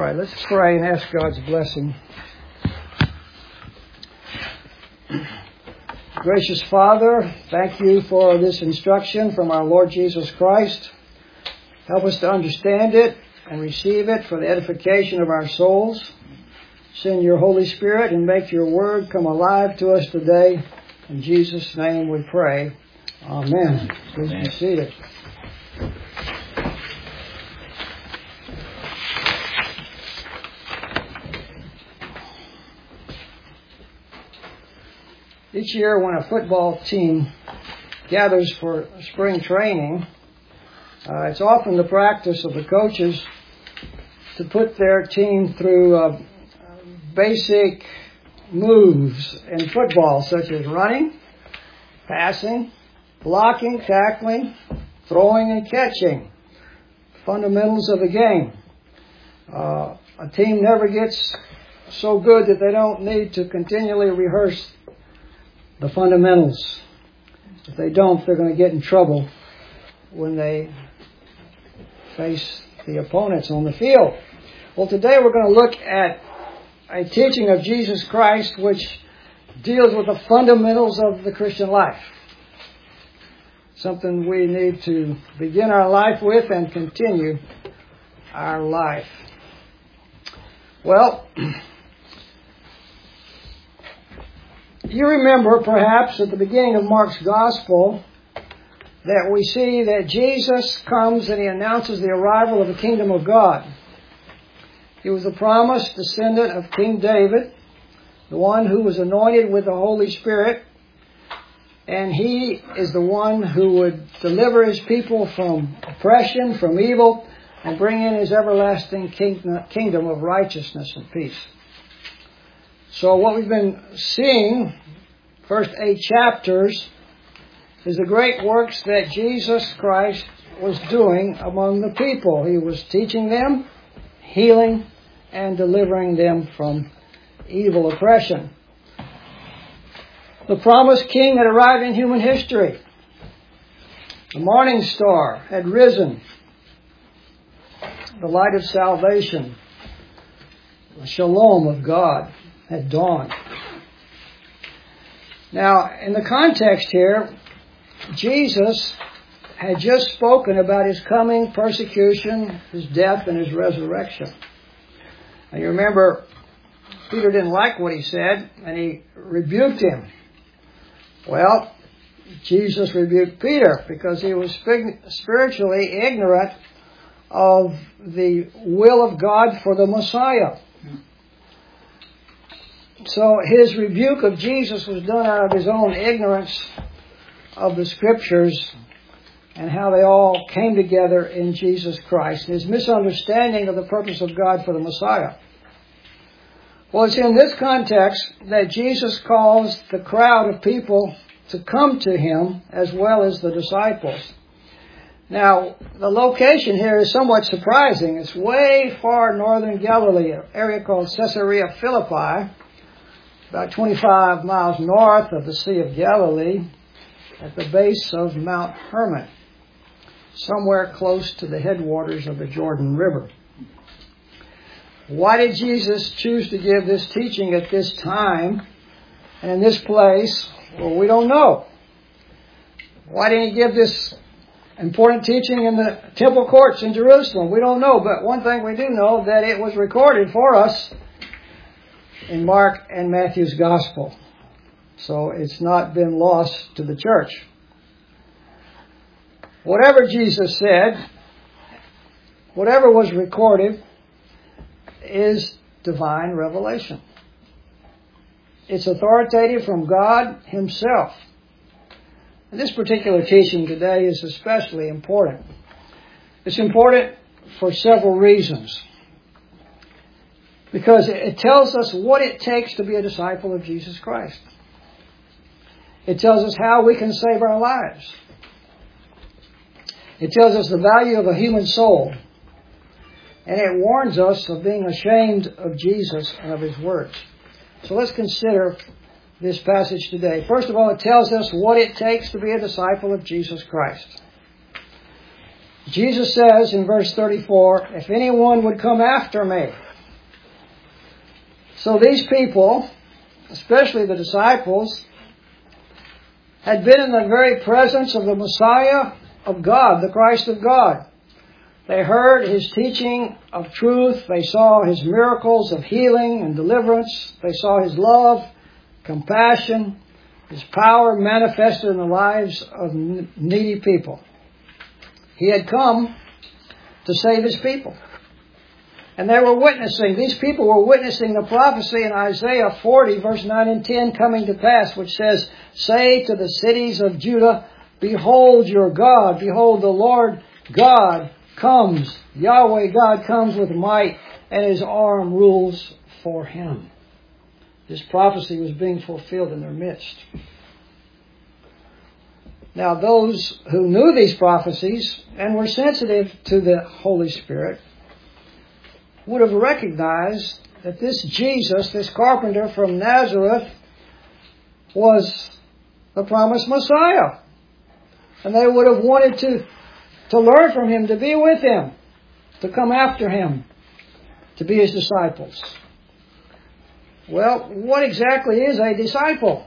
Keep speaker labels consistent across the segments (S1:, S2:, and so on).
S1: right, let's pray and ask God's blessing. Gracious Father, thank you for this instruction from our Lord Jesus Christ. Help us to understand it and receive it for the edification of our souls. Send your Holy Spirit and make your word come alive to us today. In Jesus' name we pray. Amen. Please be seated. Each year when a football team gathers for spring training, it's often the practice of the coaches to put their team through basic moves in football, such as running, passing, blocking, tackling, throwing, and catching. Fundamentals of the game. A team never gets so good that they don't need to continually rehearse the fundamentals. If they don't, they're going to get in trouble when they face the opponents on the field. Well, today we're going to look at a teaching of Jesus Christ which deals with the fundamentals of the Christian life. Something we need to begin our life with and continue our life. Well, you remember perhaps at the beginning of Mark's Gospel that we see that Jesus comes and he announces the arrival of the kingdom of God. He was the promised descendant of King David, the one who was anointed with the Holy Spirit, and he is the one who would deliver his people from oppression, from evil, and bring in his everlasting kingdom of righteousness and peace. So what we've been seeing, first 8 chapters, is the great works that Jesus Christ was doing among the people. He was teaching them, healing, and delivering them from evil oppression. The promised king had arrived in human history. The morning star had risen. The light of salvation, the shalom of God, had dawned. Now, in the context here, Jesus had just spoken about his coming persecution, his death, and his resurrection. And you remember, Peter didn't like what he said, and he rebuked him. Well, Jesus rebuked Peter because he was spiritually ignorant of the will of God for the Messiah. So his rebuke of Jesus was done out of his own ignorance of the Scriptures and how they all came together in Jesus Christ. His misunderstanding of the purpose of God for the Messiah. Well, it's in this context that Jesus calls the crowd of people to come to him as well as the disciples. Now, the location here is somewhat surprising. It's way far northern Galilee, an area called Caesarea Philippi, about 25 miles north of the Sea of Galilee, at the base of Mount Hermon, somewhere close to the headwaters of the Jordan River. Why did Jesus choose to give this teaching at this time and in this place? Well, we don't know. Why didn't he give this important teaching in the temple courts in Jerusalem? We don't know, but one thing we do know, that it was recorded for us in Mark and Matthew's Gospel. So it's not been lost to the church. Whatever Jesus said, whatever was recorded, is divine revelation. It's authoritative from God himself. And this particular teaching today is especially important. It's important for several reasons. Because it tells us what it takes to be a disciple of Jesus Christ. It tells us how we can save our lives. It tells us the value of a human soul. And it warns us of being ashamed of Jesus and of his words. So let's consider this passage today. First of all, it tells us what it takes to be a disciple of Jesus Christ. Jesus says in verse 34, "If anyone would come after me, So these people, especially the disciples, had been in the very presence of the Messiah of God, the Christ of God. They heard His teaching of truth. They saw His miracles of healing and deliverance. They saw His love, compassion, His power manifested in the lives of needy people. He had come to save His people. And they were witnessing, these people were witnessing the prophecy in Isaiah 40, verse 9 and 10 coming to pass, which says, "Say to the cities of Judah, behold your God, behold the Lord God comes. Yahweh God comes with might, and His arm rules for Him." This prophecy was being fulfilled in their midst. Now those who knew these prophecies and were sensitive to the Holy Spirit would have recognized that this Jesus, this carpenter from Nazareth, was the promised Messiah. And they would have wanted to learn from Him, to be with Him, to come after Him, to be His disciples. Well, what exactly is a disciple?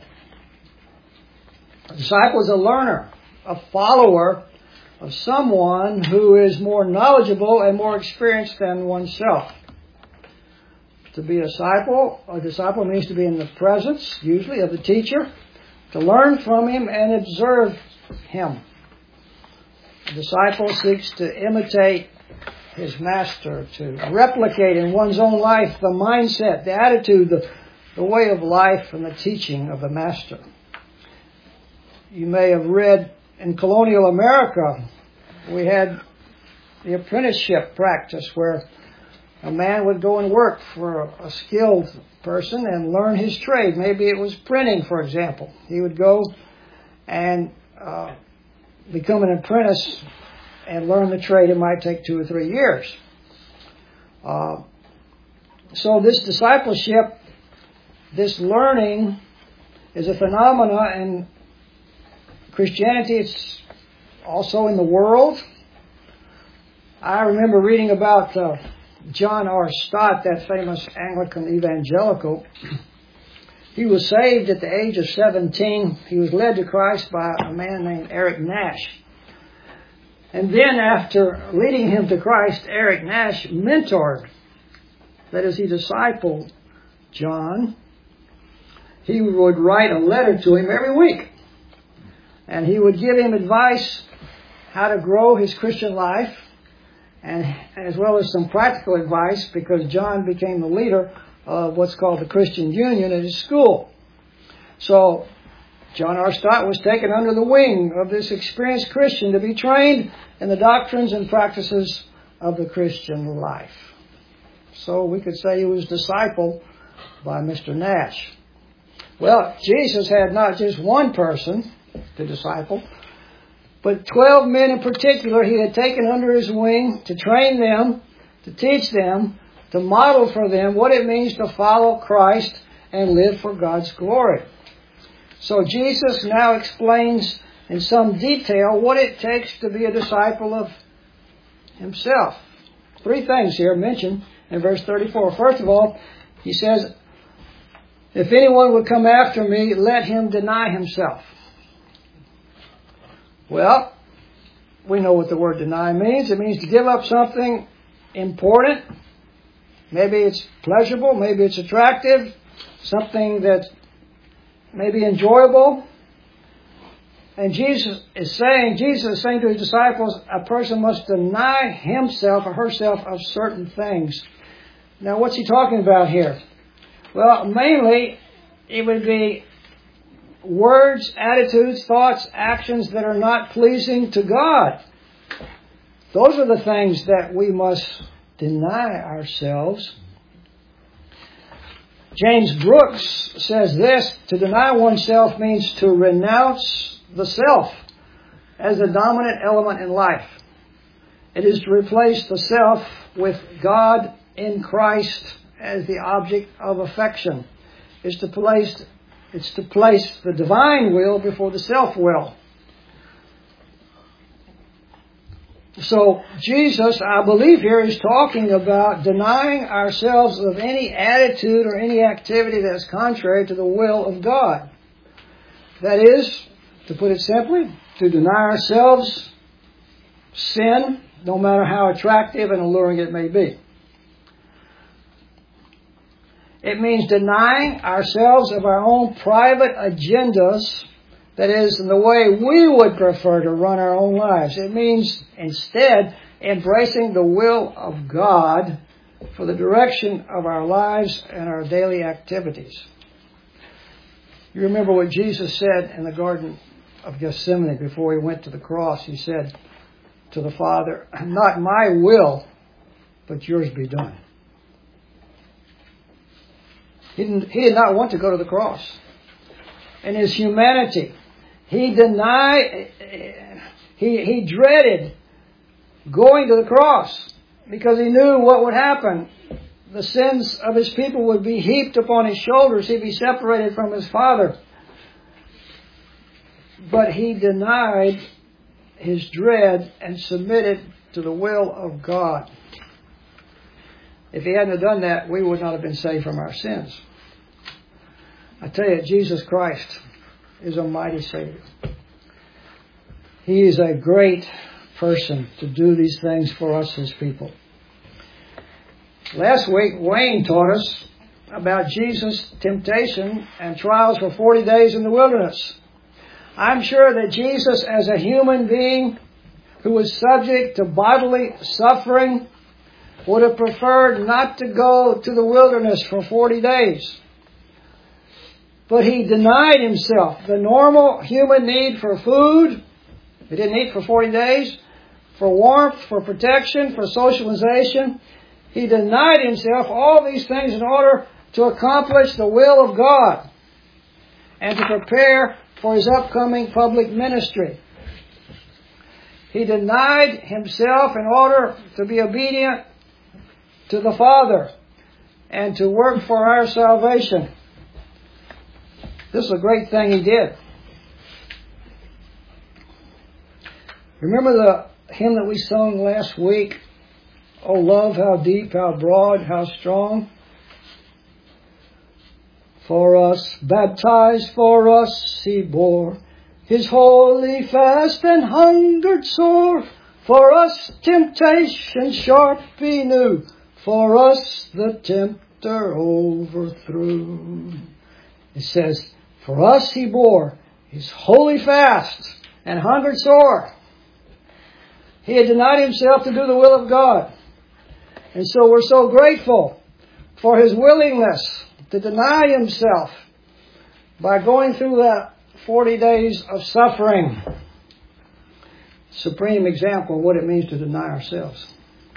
S1: A disciple is a learner, a follower of someone who is more knowledgeable and more experienced than oneself. To be a disciple means to be in the presence, usually, of the teacher, to learn from him and observe him. A disciple seeks to imitate his master, to replicate in one's own life the mindset, the attitude, the way of life and the teaching of the master. You may have read in colonial America, we had the apprenticeship practice where a man would go and work for a skilled person and learn his trade. Maybe it was printing, for example. He would go and become an apprentice and learn the trade. It might take 2 or 3 years. So this discipleship, this learning, is a phenomena in Christianity. It's also in the world. I remember reading about John R. Stott, that famous Anglican evangelical. He was saved at the age of 17. He was led to Christ by a man named Eric Nash. And then after leading him to Christ, Eric Nash mentored, that is, he discipled John. He would write a letter to him every week. And he would give him advice how to grow his Christian life, and as well as some practical advice, because John became the leader of what's called the Christian Union at his school. So John R. Stott was taken under the wing of this experienced Christian to be trained in the doctrines and practices of the Christian life. So we could say he was discipled by Mr. Nash. Well, Jesus had not just one person to disciple, but 12 men in particular he had taken under his wing to train them, to teach them, to model for them what it means to follow Christ and live for God's glory. So Jesus now explains in some detail what it takes to be a disciple of himself. 3 things here mentioned in verse 34. First of all, he says, "If anyone would come after me, let him deny himself." Well, we know what the word deny means. It means to give up something important. Maybe it's pleasurable, maybe it's attractive, something that may be enjoyable. And Jesus is saying to his disciples, a person must deny himself or herself of certain things. Now, what's he talking about here? Well, mainly it would be words, attitudes, thoughts, actions that are not pleasing to God. Those are the things that we must deny ourselves. James Brooks says this: to deny oneself means to renounce the self as the dominant element in life. It is to replace the self with God in Christ as the object of affection. It's to place the divine will before the self-will. So Jesus, I believe here, is talking about denying ourselves of any attitude or any activity that is contrary to the will of God. That is, to put it simply, to deny ourselves sin, no matter how attractive and alluring it may be. It means denying ourselves of our own private agendas, that is, in the way we would prefer to run our own lives. It means instead embracing the will of God for the direction of our lives and our daily activities. You remember what Jesus said in the Garden of Gethsemane before he went to the cross. He said to the Father, "Not my will, but yours be done." He did not want to go to the cross. In his humanity, he dreaded going to the cross because he knew what would happen. The sins of his people would be heaped upon his shoulders. He'd be separated from his Father. But he denied his dread and submitted to the will of God. If he hadn't done that, we would not have been saved from our sins. I tell you, Jesus Christ is a mighty Savior. He is a great person to do these things for us, His people. Last week, Wayne taught us about Jesus' temptation and trials for 40 days in the wilderness. I'm sure that Jesus, as a human being who was subject to bodily suffering, would have preferred not to go to the wilderness for 40 days. But he denied himself the normal human need for food. He didn't eat for 40 days. For warmth, for protection, for socialization. He denied himself all these things in order to accomplish the will of God and to prepare for his upcoming public ministry. He denied himself in order to be obedient to the Father and to work for our salvation. This is a great thing he did. Remember the hymn that we sung last week? Oh, love, how deep, how broad, how strong. For us, baptized for us, he bore his holy fast and hungered sore. For us, temptation sharp he knew. For us, the tempter overthrew. It says, for us he bore his holy fast and hungered sore. He had denied himself to do the will of God. And so we're so grateful for his willingness to deny himself by going through that 40 days of suffering. Supreme example of what it means to deny ourselves.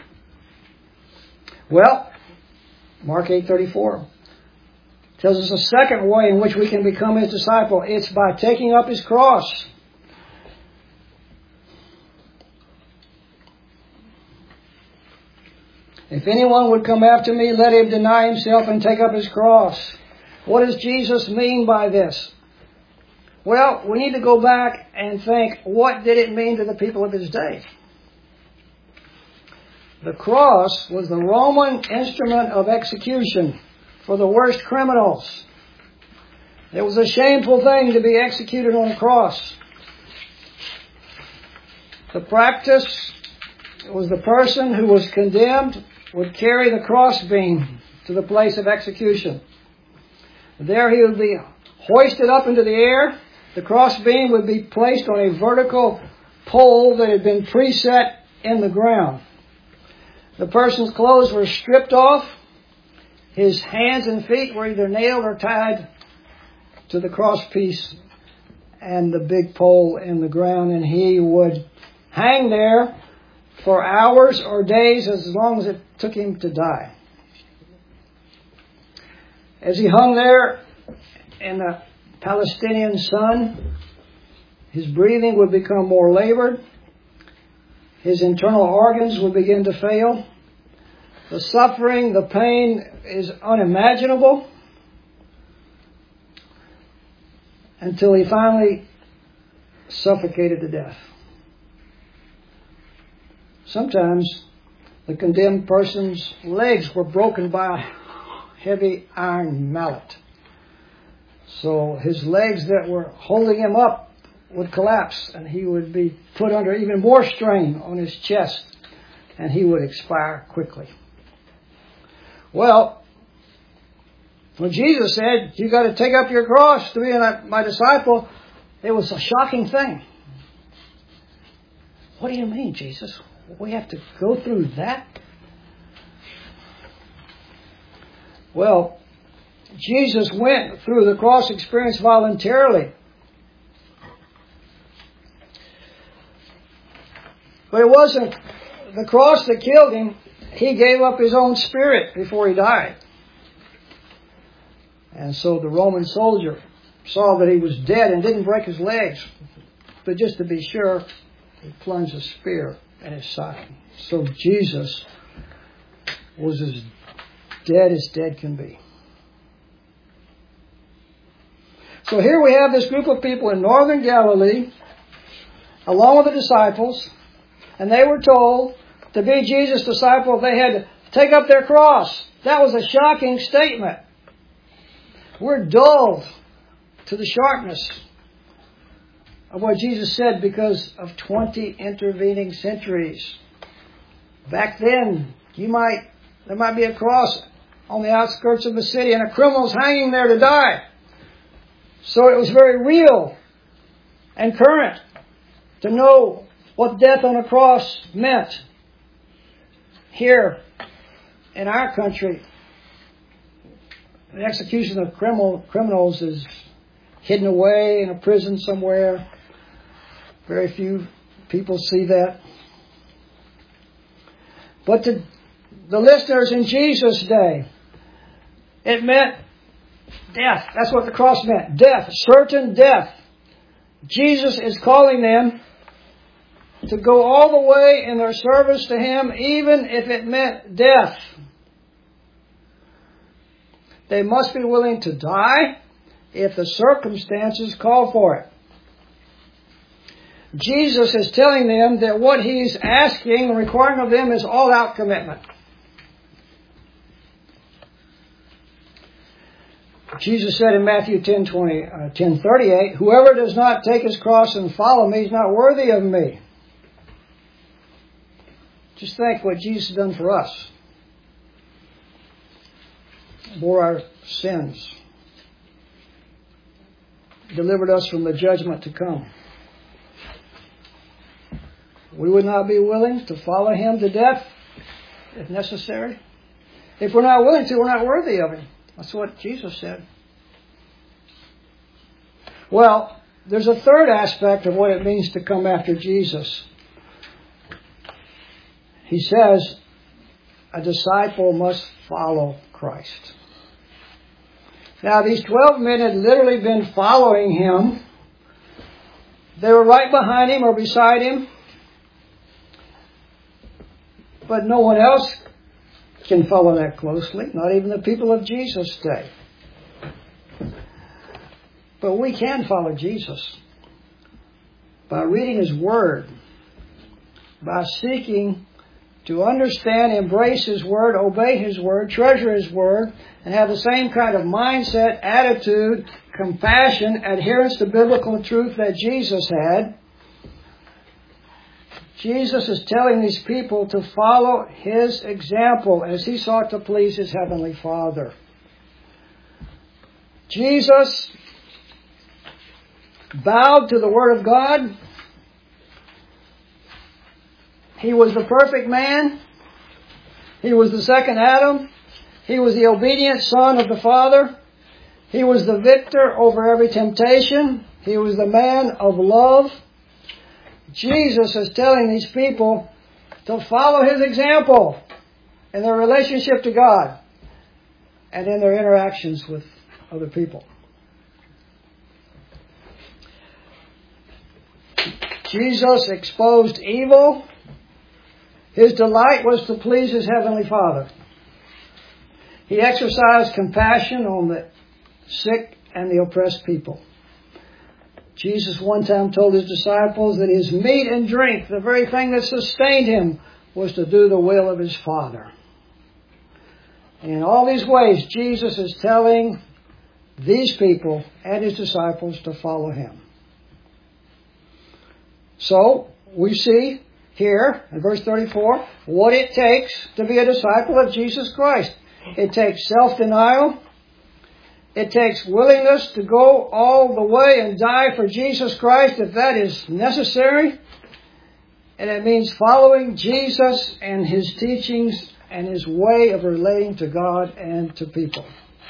S1: Well, Mark 8:34 tells us a second way in which we can become his disciple. It's by taking up his cross. If anyone would come after me, let him deny himself and take up his cross. What does Jesus mean by this? Well, we need to go back and think, what did it mean to the people of his day? The cross was the Roman instrument of execution for the worst criminals. It was a shameful thing to be executed on a cross. The practice was the person who was condemned would carry the crossbeam to the place of execution. There he would be hoisted up into the air. The crossbeam would be placed on a vertical pole that had been preset in the ground. The person's clothes were stripped off. His hands and feet were either nailed or tied to the crosspiece and the big pole in the ground, and he would hang there for hours or days, as long as it took him to die. As he hung there in the Palestinian sun, his breathing would become more labored. His internal organs would begin to fail. The suffering, the pain is unimaginable, until he finally suffocated to death. sometimes the condemned person's legs were broken by a heavy iron mallet. So his legs that were holding him up would collapse, and he would be put under even more strain on his chest, and he would expire quickly. Well, when Jesus said, "You got to take up your cross to be my disciple," it was a shocking thing. What do you mean, Jesus? We have to go through that? Well, Jesus went through the cross experience voluntarily. But it wasn't the cross that killed him. He gave up his own spirit before he died. And so the Roman soldier saw that he was dead and didn't break his legs. But just to be sure, he plunged a spear in his side. So Jesus was as dead can be. So here we have this group of people in northern Galilee, along with the disciples, and they were told to be Jesus' disciples, they had to take up their cross. That was a shocking statement. We're dulled to the sharpness of what Jesus said because of 20 intervening centuries. Back then, there might be a cross on the outskirts of the city and a criminal's hanging there to die. So it was very real and current to know what death on a cross meant. Here in our country, the execution of criminals is hidden away in a prison somewhere. Very few people see that. But to the listeners in Jesus' day, it meant death. That's what the cross meant. Death. Certain death. Jesus is calling them to go all the way in their service to Him, even if it meant death. They must be willing to die if the circumstances call for it. Jesus is telling them that what He's asking and requiring of them is all-out commitment. Jesus said in Matthew 10:38, "Whoever does not take his cross and follow me is not worthy of me." Just think what Jesus has done for us. Bore our sins. Delivered us from the judgment to come. We would not be willing to follow Him to death if necessary. If we're not willing to, we're not worthy of Him. That's what Jesus said. Well, there's a third aspect of what it means to come after Jesus. He says, a disciple must follow Christ. Now, these 12 men had literally been following Him. They were right behind Him or beside Him. But no one else can follow that closely, not even the people of Jesus' day. But we can follow Jesus by reading His Word, by seeking to understand, embrace His Word, obey His Word, treasure His Word, and have the same kind of mindset, attitude, compassion, adherence to biblical truth that Jesus had. Jesus is telling these people to follow His example as He sought to please His Heavenly Father. Jesus bowed to the Word of God. He was the perfect man. He was the second Adam. He was the obedient Son of the Father. He was the victor over every temptation. He was the man of love. Jesus is telling these people to follow His example in their relationship to God and in their interactions with other people. Jesus exposed evil. His delight was to please His Heavenly Father. He exercised compassion on the sick and the oppressed people. Jesus one time told His disciples that His meat and drink, the very thing that sustained Him, was to do the will of His Father. In all these ways, Jesus is telling these people and His disciples to follow Him. So, we see here in verse 34 what it takes to be a disciple of Jesus Christ. It takes self-denial. It takes willingness to go all the way and die for Jesus Christ if that is necessary. And it means following Jesus and His teachings and His way of relating to God and to people.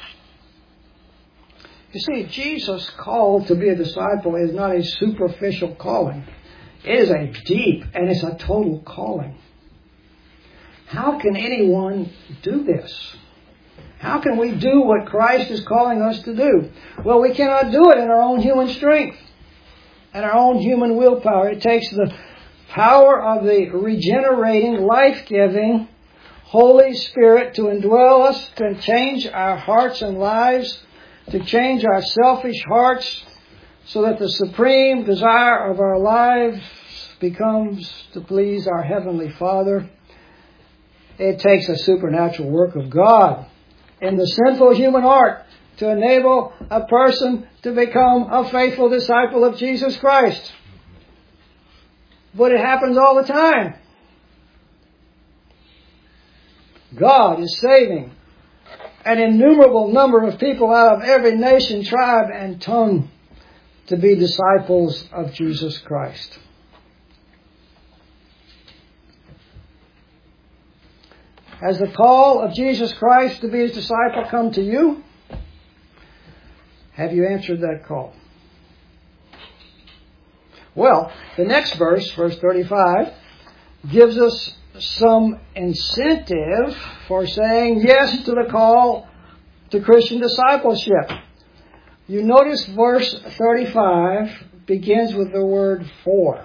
S1: You see, Jesus' call to be a disciple is not a superficial calling. It is a deep and it's a total calling. How can anyone do this? How can we do what Christ is calling us to do? Well, we cannot do it in our own human strength and our own human willpower. It takes the power of the regenerating, life-giving Holy Spirit to indwell us, to change our hearts and lives, to change our selfish hearts, so that the supreme desire of our lives becomes to please our Heavenly Father. It takes a supernatural work of God in the sinful human heart to enable a person to become a faithful disciple of Jesus Christ. But it happens all the time. God is saving an innumerable number of people out of every nation, tribe, and tongue to be disciples of Jesus Christ. Has the call of Jesus Christ to be His disciple come to you? Have you answered that call? Well, the next verse, verse 35, gives us some incentive for saying yes to the call to Christian discipleship. You notice verse 35 begins with the word for.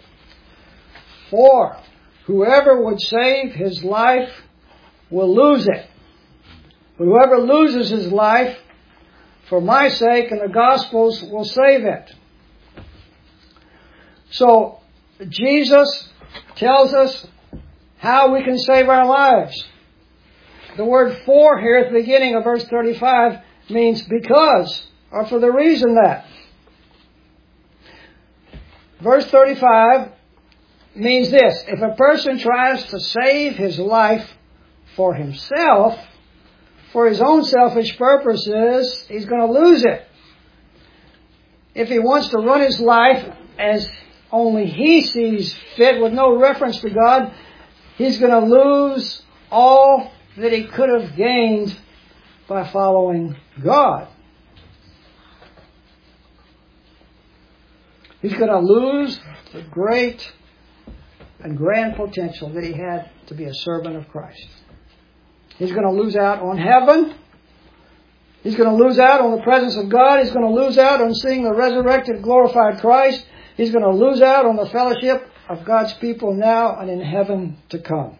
S1: For whoever would save his life will lose it. But whoever loses his life for my sake and the gospel's will save it. So Jesus tells us how we can save our lives. The word for here at the beginning of verse 35 means because, or for the reason that. Verse 35 means this: if a person tries to save his life for himself, for his own selfish purposes, he's going to lose it. If he wants to run his life as only he sees fit, with no reference to God, he's going to lose all that he could have gained by following God. He's going to lose the great and grand potential that he had to be a servant of Christ. He's going to lose out on heaven. He's going to lose out on the presence of God. He's going to lose out on seeing the resurrected, glorified Christ. He's going to lose out on the fellowship of God's people now and in heaven to come.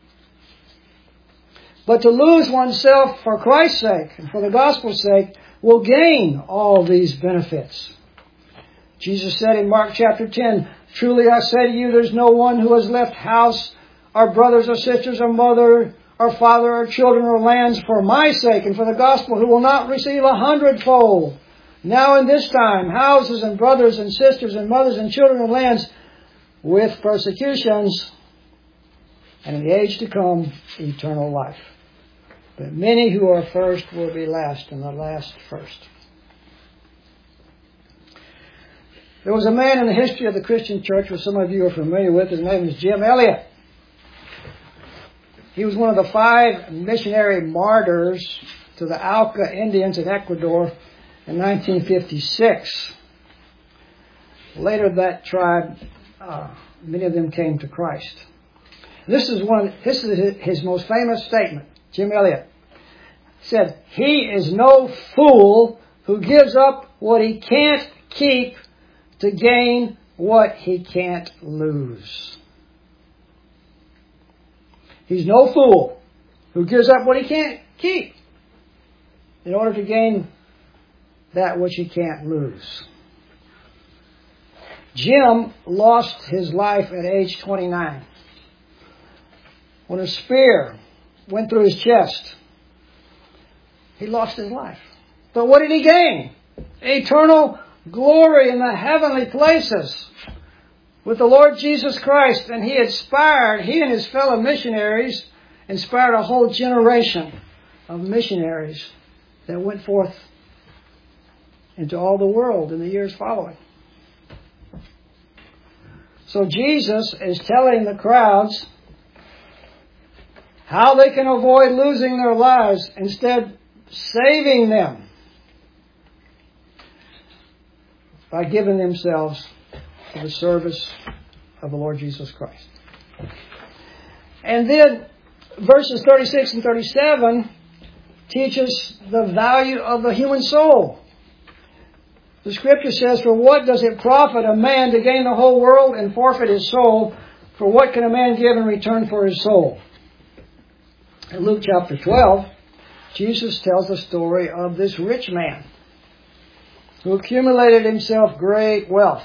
S1: But to lose oneself for Christ's sake and for the gospel's sake will gain all these benefits. Jesus said in Mark chapter 10, "Truly I say to you, there's no one who has left house or brothers or sisters or mother or father or children or lands for my sake and for the gospel who will not receive 100-fold. Now in this time, houses and brothers and sisters and mothers and children and lands with persecutions, and in the age to come, eternal life. But many who are first will be last, and the last first." There was a man in the history of the Christian church, which some of you are familiar with. His name is Jim Elliot. He was one of the 5 missionary martyrs to the Auca Indians in Ecuador in 1956. Later, that tribe, many of them came to Christ. This is his most famous statement. Jim Elliot said, "He is no fool who gives up what he can't keep to gain what he can't lose." He's no fool who gives up what he can't keep in order to gain that which he can't lose. Jim lost his life at age 29 when a spear went through his chest, he lost his life. But what did he gain? Eternal glory in the heavenly places with the Lord Jesus Christ. And he and his fellow missionaries inspired a whole generation of missionaries that went forth into all the world in the years following. So Jesus is telling the crowds how they can avoid losing their lives, instead saving them by giving themselves to the service of the Lord Jesus Christ. And then verses 36 and 37 teach us the value of the human soul. The Scripture says, "For what does it profit a man to gain the whole world and forfeit his soul? For what can a man give in return for his soul?" In Luke chapter 12, Jesus tells the story of this rich man who accumulated himself great wealth.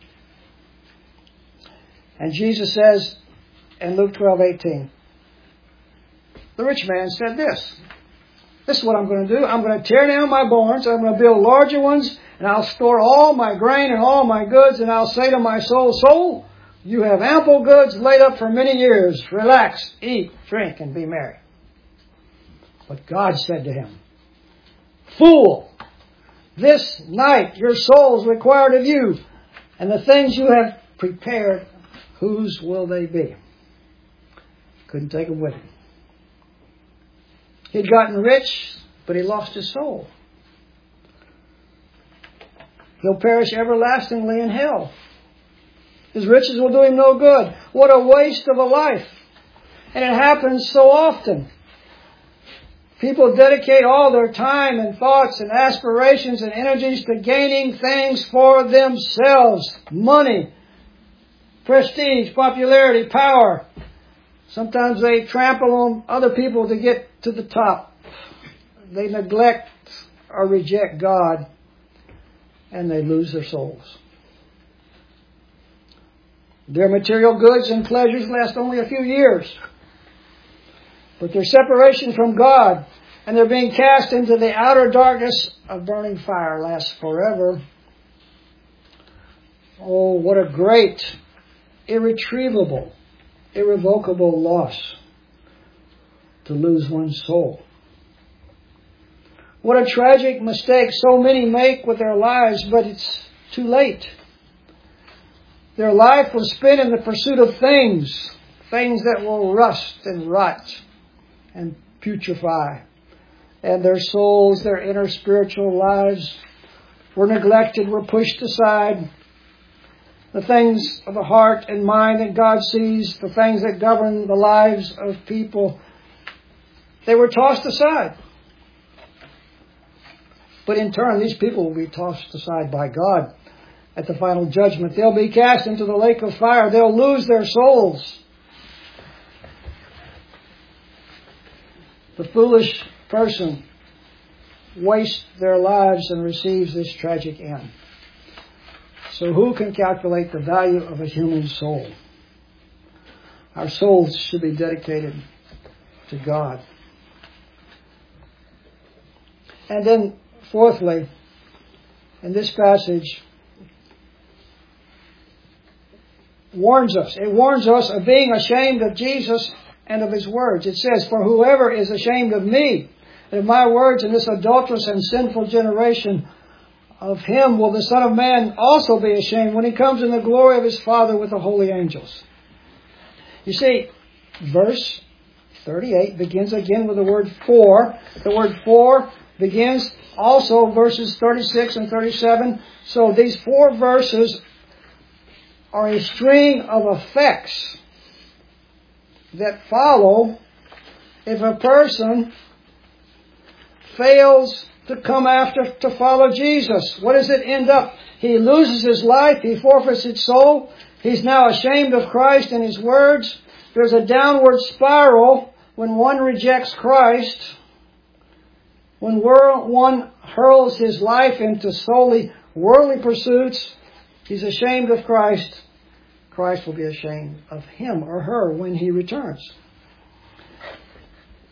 S1: And Jesus says in Luke 12:18, the rich man said this is what I'm going to do. I'm going to tear down my barns, I'm going to build larger ones, and I'll store all my grain and all my goods, and I'll say to my soul, "Soul, you have ample goods laid up for many years. Relax, eat, drink, and be merry." But God said to him, "Fool, this night your soul is required of you, and the things you have prepared, whose will they be?" Couldn't take them with him. He'd gotten rich, but he lost his soul. He'll perish everlastingly in hell. His riches will do him no good. What a waste of a life. And it happens so often. People dedicate all their time and thoughts and aspirations and energies to gaining things for themselves. Money, prestige, popularity, power. Sometimes they trample on other people to get to the top. They neglect or reject God, and they lose their souls. Their material goods and pleasures last only a few years. But their separation from God and their being cast into the outer darkness of burning fire lasts forever. Oh, what a great, irretrievable, irrevocable loss to lose one's soul. What a tragic mistake so many make with their lives, but it's too late. Their life was spent in the pursuit of things that will rust and rot and putrefy. And their souls, their inner spiritual lives were neglected, were pushed aside. The things of the heart and mind that God sees, the things that govern the lives of people, they were tossed aside. But in turn, these people will be tossed aside by God at the final judgment. They'll be cast into the lake of fire. They'll lose their souls. The foolish person wastes their lives and receives this tragic end. So who can calculate the value of a human soul? Our souls should be dedicated to God. And then, fourthly, in this passage, it warns us of being ashamed of Jesus and of His words. It says, "For whoever is ashamed of me and of my words in this adulterous and sinful generation, of him will the Son of Man also be ashamed when He comes in the glory of His Father with the holy angels." You see, verse 38 begins again with the word "for." The word "for" begins also verses 36 and 37. So these 4 verses are a string of effects that follow if a person fails to come after, to follow Jesus. What does it end up? He loses his life. He forfeits his soul. He's now ashamed of Christ and His words. There's a downward spiral when one rejects Christ. When one hurls his life into solely worldly pursuits, he's ashamed of Christ. Christ will be ashamed of him or her when He returns.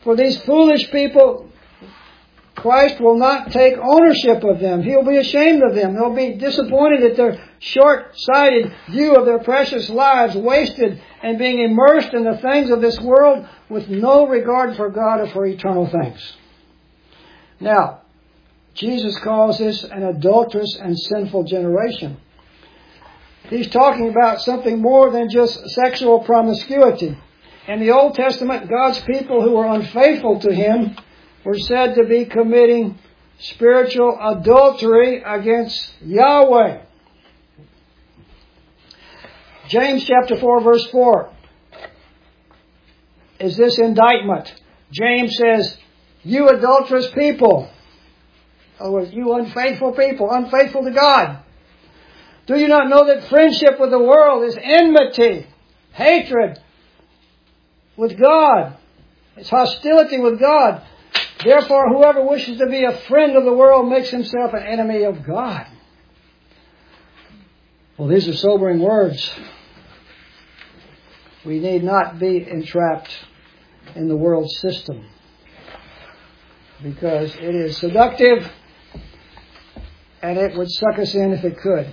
S1: For these foolish people, Christ will not take ownership of them. He'll be ashamed of them. They'll be disappointed at their short-sighted view of their precious lives wasted and being immersed in the things of this world with no regard for God or for eternal things. Now, Jesus calls this an adulterous and sinful generation. He's talking about something more than just sexual promiscuity. In the Old Testament, God's people who were unfaithful to Him were said to be committing spiritual adultery against Yahweh. James chapter 4 verse 4 is this indictment. James says, you adulterous people, in other words, you unfaithful people, unfaithful to God. Do you not know that friendship with the world is enmity, hatred with God? It's hostility with God. Therefore, whoever wishes to be a friend of the world makes himself an enemy of God. Well, these are sobering words. We need not be entrapped in the world system, because it is seductive and it would suck us in if it could.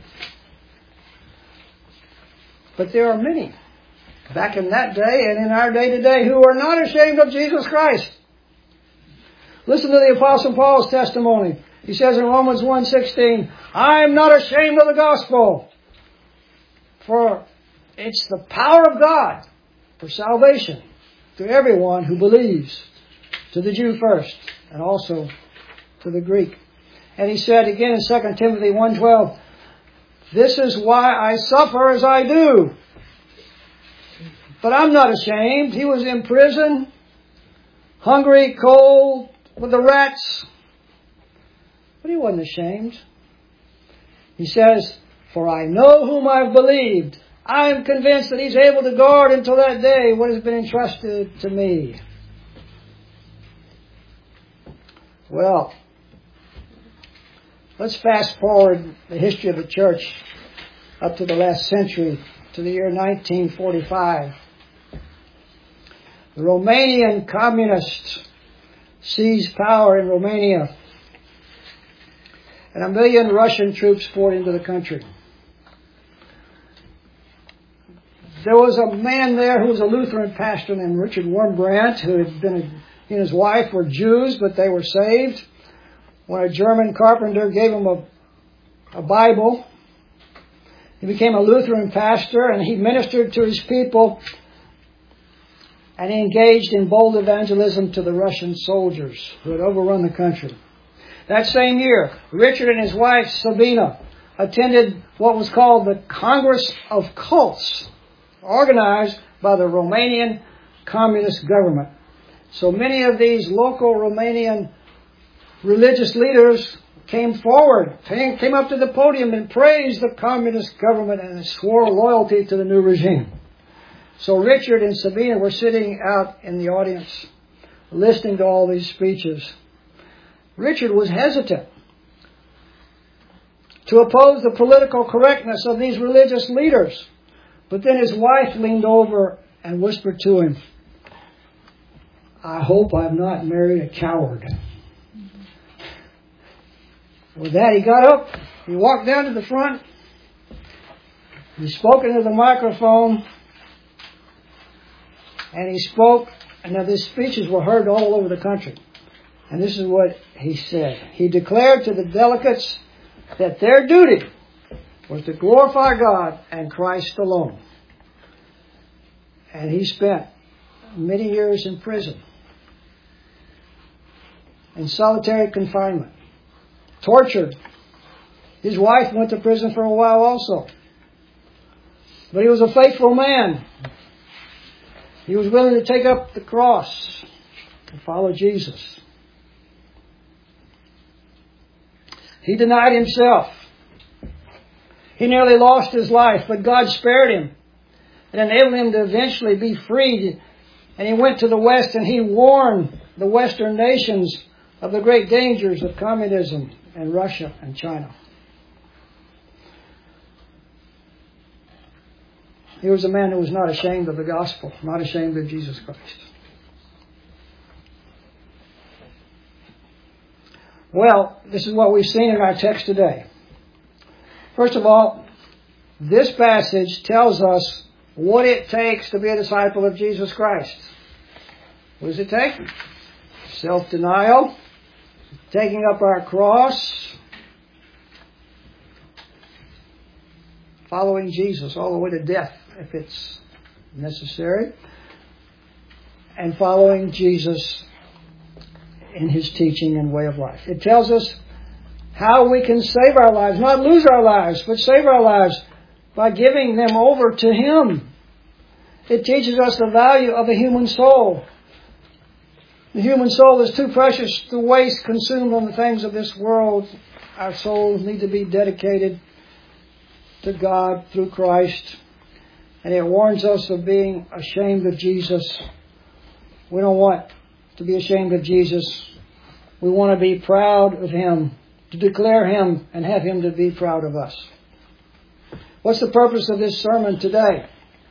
S1: But there are many back in that day and in our day today who are not ashamed of Jesus Christ. Listen to the Apostle Paul's testimony. He says in Romans 1:16, I am not ashamed of the gospel, for it's the power of God for salvation to everyone who believes, to the Jew first, and also to the Greek. And he said again in 2 Timothy 1:12, this is why I suffer as I do. But I'm not ashamed. He was in prison, hungry, cold, with the rats. But he wasn't ashamed. He says, for I know whom I've believed. I am convinced that He's able to guard until that day what has been entrusted to me. Well, let's fast forward the history of the church up to the last century, to the year 1945. The Romanian communists seized power in Romania, and 1 million Russian troops poured into the country. There was a man there who was a Lutheran pastor named Richard Wurmbrand, who had been, he and his wife were Jews, but they were saved. When a German carpenter gave him a Bible, he became a Lutheran pastor, and he ministered to his people, and he engaged in bold evangelism to the Russian soldiers who had overrun the country. That same year, Richard and his wife, Sabina, attended what was called the Congress of Cults, organized by the Romanian communist government. So many of these local Romanian religious leaders came forward, came up to the podium and praised the communist government and swore loyalty to the new regime. So Richard and Sabina were sitting out in the audience, listening to all these speeches. Richard was hesitant to oppose the political correctness of these religious leaders. But then his wife leaned over and whispered to him, I hope I've not married a coward. With that, he got up, he walked down to the front, he spoke into the microphone, and he spoke, and now these speeches were heard all over the country. And this is what he said. He declared to the delegates that their duty was to glorify God and Christ alone. And he spent many years in prison, in solitary confinement, tortured. His wife went to prison for a while also. But he was a faithful man. He was willing to take up the cross and follow Jesus. He denied himself. He nearly lost his life, but God spared him and enabled him to eventually be freed. And he went to the West and he warned the Western nations of the great dangers of communism in Russia and China. He was a man who was not ashamed of the gospel, not ashamed of Jesus Christ. Well, this is what we've seen in our text today. First of all, this passage tells us what it takes to be a disciple of Jesus Christ. What does it take? Self-denial, taking up our cross, following Jesus all the way to death if it's necessary, and following Jesus in His teaching and way of life. It tells us how we can save our lives, not lose our lives, but save our lives by giving them over to Him. It teaches us the value of a human soul. The human soul is too precious to waste, consumed on the things of this world. Our souls need to be dedicated to God through Christ. And it warns us of being ashamed of Jesus. We don't want to be ashamed of Jesus. We want to be proud of Him, to declare Him and have Him to be proud of us. What's the purpose of this sermon today?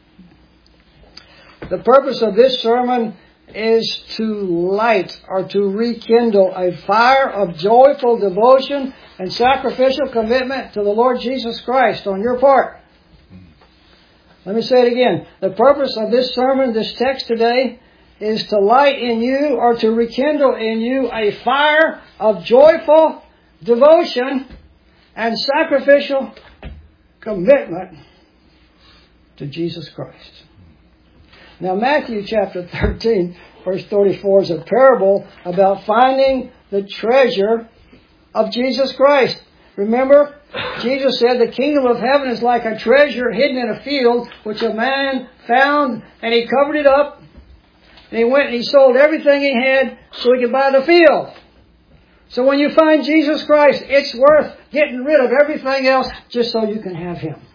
S1: The purpose of this sermon is to light or to rekindle a fire of joyful devotion and sacrificial commitment to the Lord Jesus Christ on your part. Let me say it again. The purpose of this sermon, this text today, is to light in you or to rekindle in you a fire of joyful devotion and sacrificial commitment to Jesus Christ. Now, Matthew chapter 13, verse 34 is a parable about finding the treasure of Jesus Christ. Remember, Jesus said the kingdom of heaven is like a treasure hidden in a field, which a man found, and he covered it up, and he went and he sold everything he had so he could buy the field. So when you find Jesus Christ, it's worth getting rid of everything else just so you can have Him.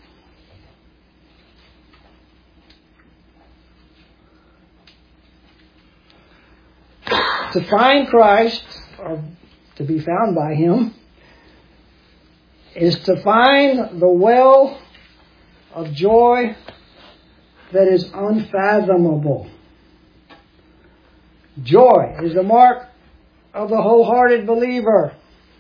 S1: To find Christ, or to be found by Him, is to find the well of joy that is unfathomable. Joy is the mark of the wholehearted believer.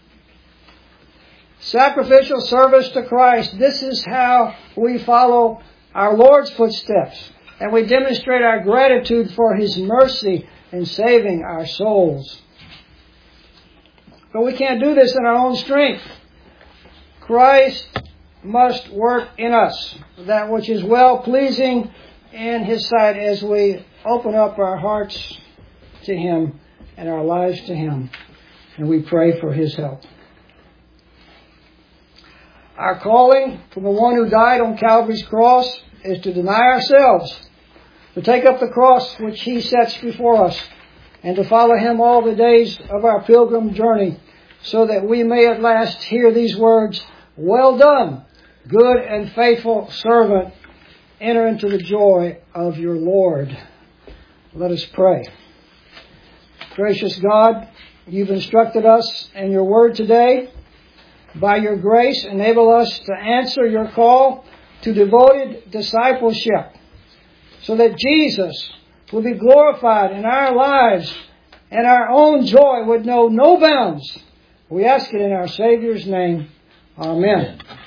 S1: Sacrificial service to Christ. This is how we follow our Lord's footsteps. And we demonstrate our gratitude for His mercy in saving our souls. But we can't do this in our own strength. Christ must work in us that which is well-pleasing in His sight as we open up our hearts to Him and our lives to Him. And we pray for His help. Our calling from the one who died on Calvary's cross is to deny ourselves, to take up the cross which He sets before us, and to follow Him all the days of our pilgrim journey, so that we may at last hear these words, "Well done, good and faithful servant. Enter into the joy of your Lord." Let us pray. Gracious God, You've instructed us in Your Word today. By Your grace, enable us to answer Your call to devoted discipleship, so that Jesus will be glorified in our lives and our own joy would know no bounds. We ask it in our Savior's name. Amen.